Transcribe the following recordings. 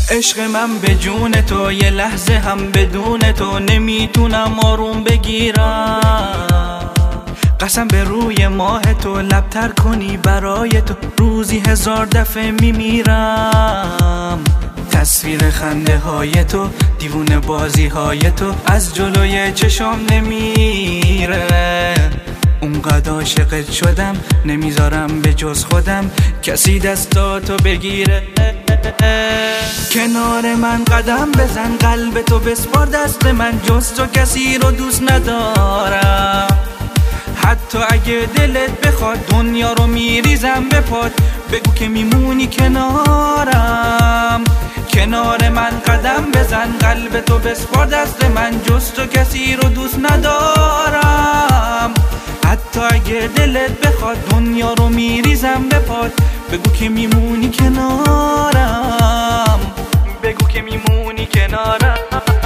عشق من به جون تو، یه لحظه هم بدون تو نمیتونم آروم بگیرم. قسم به روی ماه تو، لبتر کنی برای تو روزی 1000 دفعه میمیرم. تصویر خنده های تو، دیوونه بازی های تو از جلوی چشام نمیره. اونقدر عاشقت شدم نمیذارم به جز خودم کسی دستاتو بگیره. کنار من قدم بزن، قلب تو بسپار دست من، جز تو کسی رو دوست ندارم. حتی اگه دلت بخواد دنیا رو میریزم به پات، بگو که میمونی کنارم. کنار من قدم بزن، قلب تو بسپار دست من، جز تو کسی رو دوست ندارم. حتی اگه دلت بخواد دنیا رو میریزم به پات، بگو که میمونی کنارم. بگو که میمونی کنارم.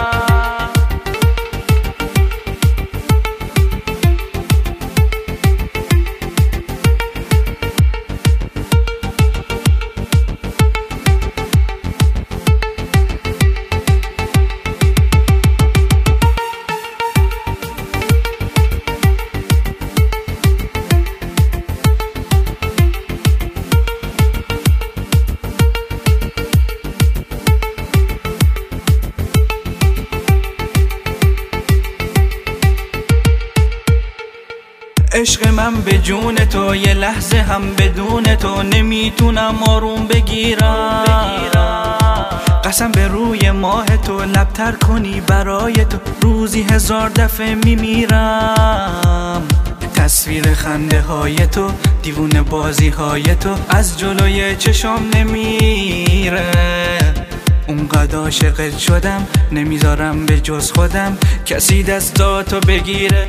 عشق من به جون تو، یه لحظه هم بدون تو نمیتونم آروم بگیرم. قسم به روی ماه تو، لبتر کنی برای تو روزی 1000 دفعه میمیرم. تصویر خنده های تو، دیوونه بازی های تو از جلوی چشام نمیره. اونقدر عاشقت شدم نمیذارم به جز خودم کسی دستاتو بگیره.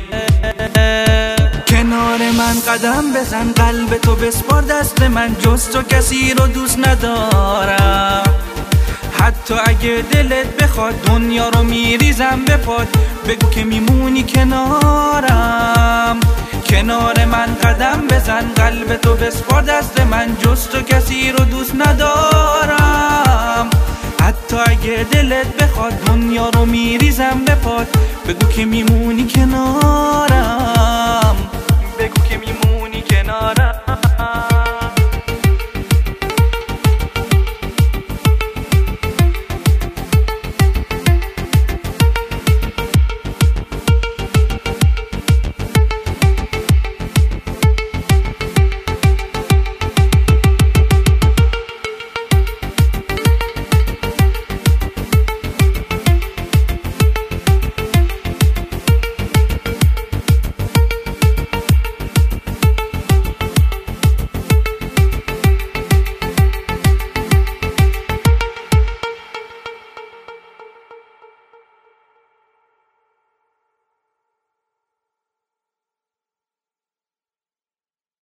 کنار من قدم بزن، قلب تو بسپار دست من، جز تو کسی رو دوست ندارم. حتی اگه دلت بخواد دنیا رو میریزم به پات، بگو که میمونی کنارم. کنار من قدم بزن، قلب تو بسپار دست من، جز تو کسی رو دوست ندارم. حتی اگه دلت بخواد دنیا رو میریزم به پات، بگو که میمونی کنارم. بگو که میمونی کنارم.